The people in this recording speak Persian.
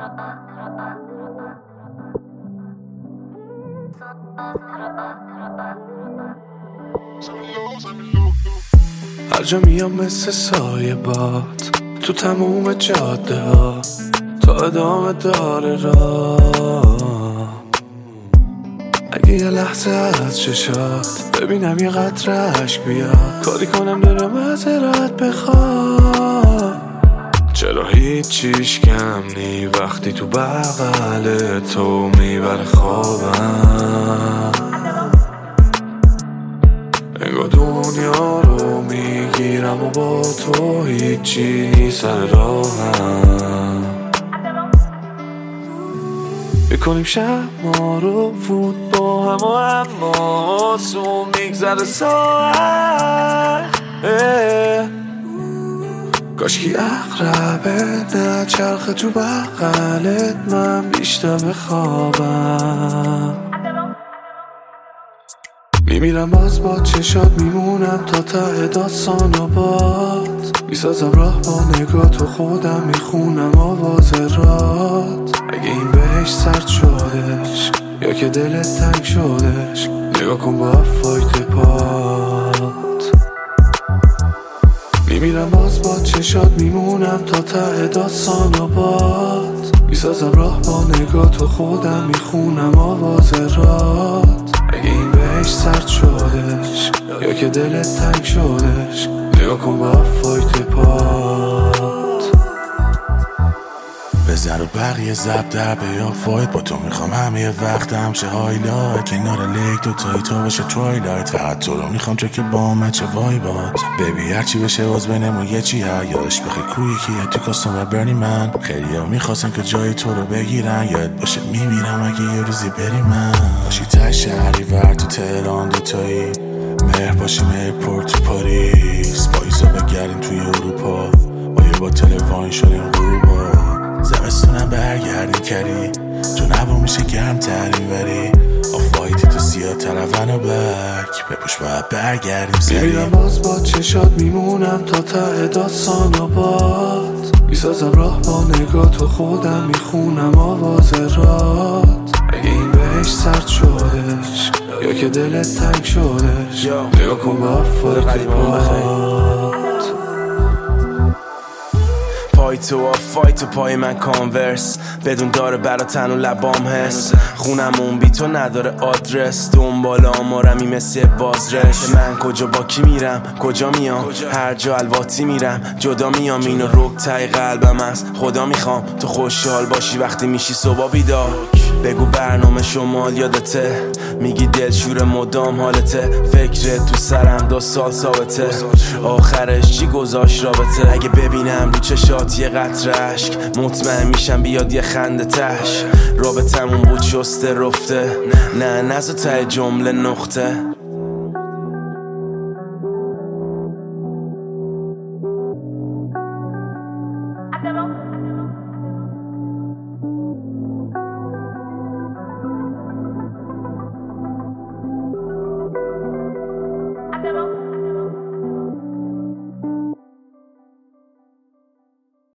هر جا میام مثل سایه باد تو تموم جاده ها تا ادامه داره راه. اگه یه لحظه از چشات ببینم یه قطره اشک بیاد، کاری کنم دلم معذرت بخواد. چرا هیچیش کم نی وقتی تو بغل تو میبره خوابم. انگار دنیا رو میگیرم و با تو هیچی نیست سر راهم. بکنیم شب ما رو فوت با هم و اما آسون میگذره ساعت. کاشکی اقربه نه چرخه تو بغلت من بیشتر بخوابم. میمیرم باز با چشات میمونم تا ته داستان و باد. میسازم راه با نگاه تو خودم میخونم آواز رات. اگه این بهش سرد شدش یا که دلت تنگ شدش نگاه کن با فایت پات. میمیرم باز با چشات میمونم تا ته داستان و باد. میسازم راه با نگاه تو خودم میخونم آواز رات. اگه این بهش سرد شدش یا که دلت تنگ شدش نگاه کن با فایت پات. بزن و بقیه زب در بیا فایت با تو میخوام همه وقتم شه هایلایت. کنار لیک دوتایی تو بشه توایلایت. فقط تو رو میخوام چه که با من چه وایبات. ببی هرچی بشه باز بینمون یه چی یادش بخی کوی کیه تو کاستوم برنی من. خیلی ها میخواستن که جای تو رو بگیرن یاد باشه میمیرم اگه یه روزی بری من. باشی ته شهری ور تو تهران دوتایی مهر باشیم ایرپورت تو پاریس. پاییزا بگردیم توی اروپا با تلفن شدیم غروبا. زمستونم برگردیم کری چون هوا میشه گرم ترین وری آف وایتی تو سیاه ترون و بلک بپوش باید برگردیم سری. میمیرم باز با چشات میمونم تا ته داستان و باد. میسازم راه با نگاه تو خودم میخونم آواز رات. اگه این بهش سرد شدش یا که دلت تنگ شدش نگاه کن با فایت پات. پای تو آفایت و پای من کانورس بدون داره برا تن و لبام هست. خونمون بی تو نداره آدرس دنبال آمارمی مثل بازرش. من کجا با کی میرم کجا میام هر جا الواتی میرم جدا میام. اینو رک تای قلبم است خدا میخوام تو خوشحال باشی وقتی میشی صبح بیدار. بگو برنامه شمال یادته میگی دلشور مدام حالته. فکرت تو سرم 2 سال ثابته آخرش چی گذاشت رابطه. اگه ببینم رو چشات یه قطره اشک مطمئن میشم بیاد یه خنده تش. رابطمون بود شسته رفته نه نزو ته جمله نقطه.